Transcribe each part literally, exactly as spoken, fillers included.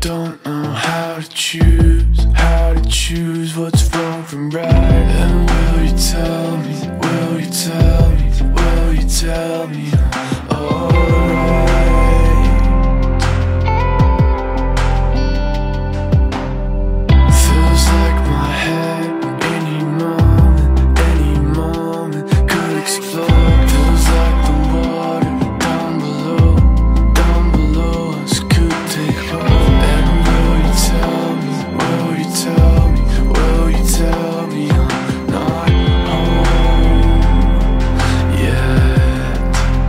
don't know how to choose, how to choose what's wrong from right. And will you tell me, will you tell me, will you tell me I'm alright? Feels like my head any moment, any moment could explode. Feels like the water down below, down below us could take hold. And will you tell me, will you tell me, will you tell me I'm not home yet?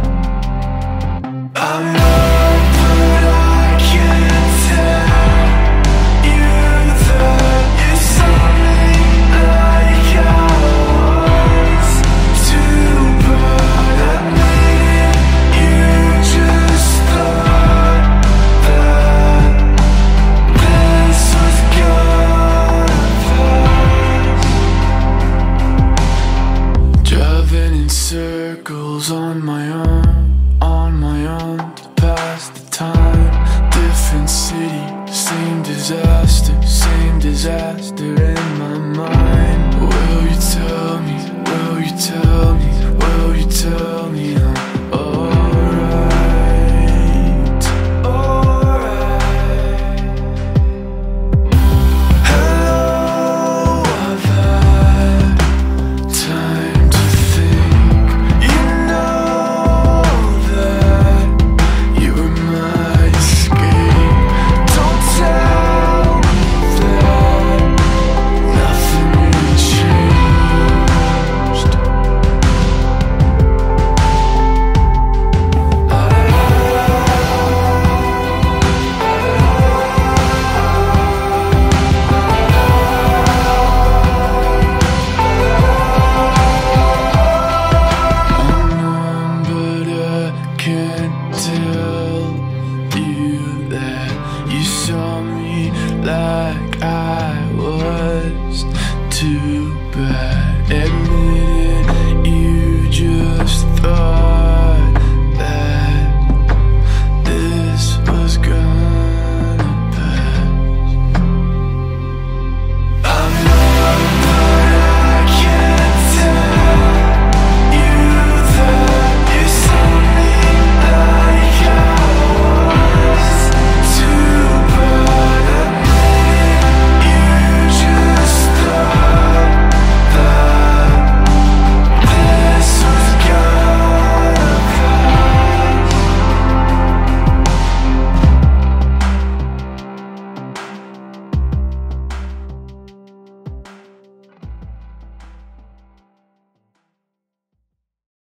I know, but I can't tell you that you saw me like I was too bad at me. You just thought that this was gonna pass. Driving in circles on my own, on my own to pass the time. Different city, same disaster, same disaster in my mind. Will you tell me, will you tell me, will you tell me I'm alright, alright? Hello, I've had time to think. You know that you were my escape. Don't tell me that nothing really changed. I'm numb, but I can't tell you that you saw me like I was too bad. Admit it, you just thought